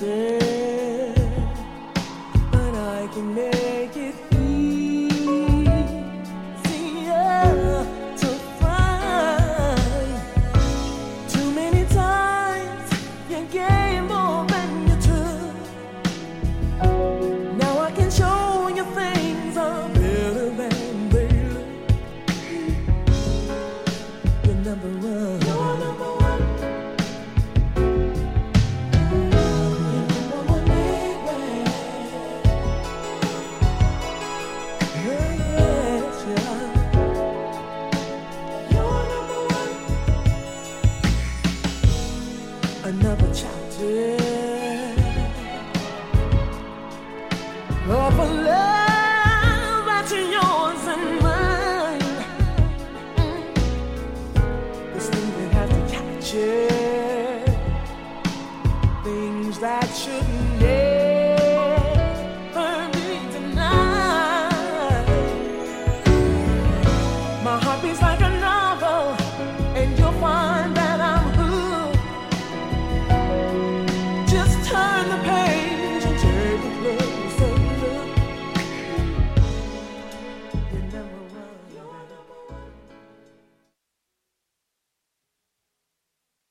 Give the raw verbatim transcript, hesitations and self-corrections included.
something, but I can make it easier to find. Too many times you gave more than you took. Now I can show you things are better than they look. You're number one. You're number one. Another chapter of a love that's yours and mine. This thing that has to capture things that should